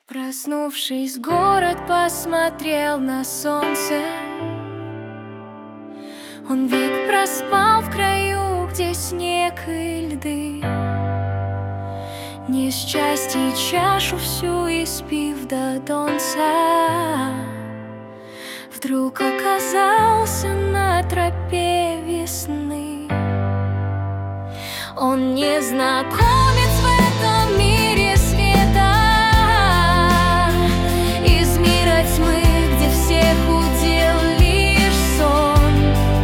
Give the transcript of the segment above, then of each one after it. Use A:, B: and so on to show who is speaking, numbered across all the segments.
A: Проснувшись, город посмотрел на солнце. Он век проспал в краю, где снег и льды. Несчастье чашу всю испив до донца, вдруг оказался на тропе весны. Он незнакомец в этом мире света, из мира тьмы, где всех удел лишь сон.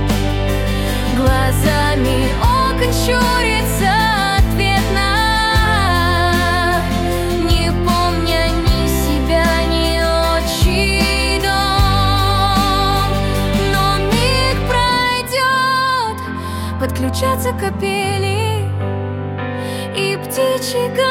A: Глазами окон щурится ответно, не помня ни себя, ни отчий дом. Но миг пройдет, подключатся капели, и птичий